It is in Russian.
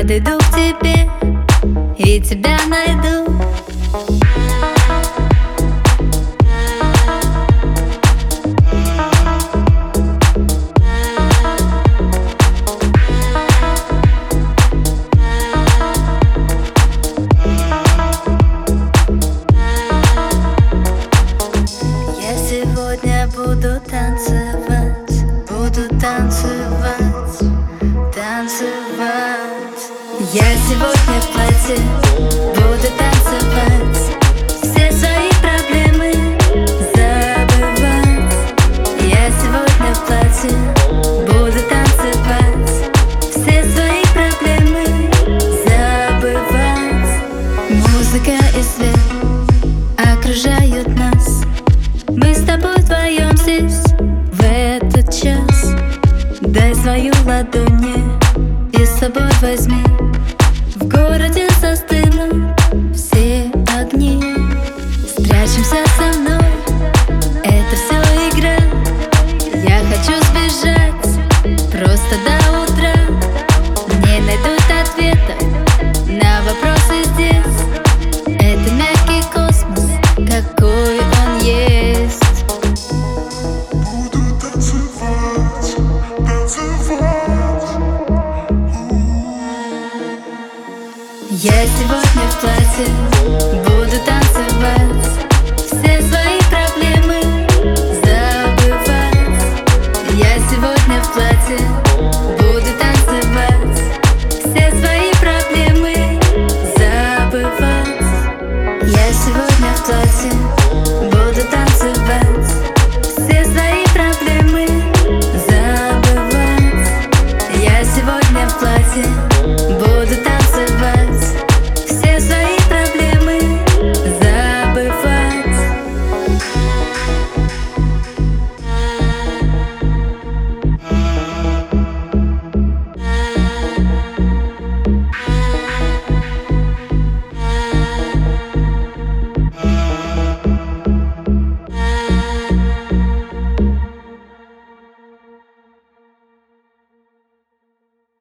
подойду к тебе и тебя найду. Я сегодня буду танцевать, буду танцевать, танцевать. Я сегодня в платье буду танцевать, все свои проблемы забывать. Я сегодня в платье буду танцевать, все свои проблемы забывать. Музыка и свет окружают нас, мы с тобой вдвоем здесь в этот час. Дай свою ладонь мне и с собой возьми. В городе застынут все огни. Спрячемся со мной, это все игра. Я хочу сбежать просто до утра. Не найдут ответа на вопросы здесь. Это мягкий космос, какой он есть. Буду танцевать, танцевать. Я сегодня в платье буду танцевать, все свои проблемы забывать. Я сегодня в платье буду танцевать, все свои проблемы забывать. Я сегодня в платье буду танцевать, все свои проблемы забывать. Я сегодня в платье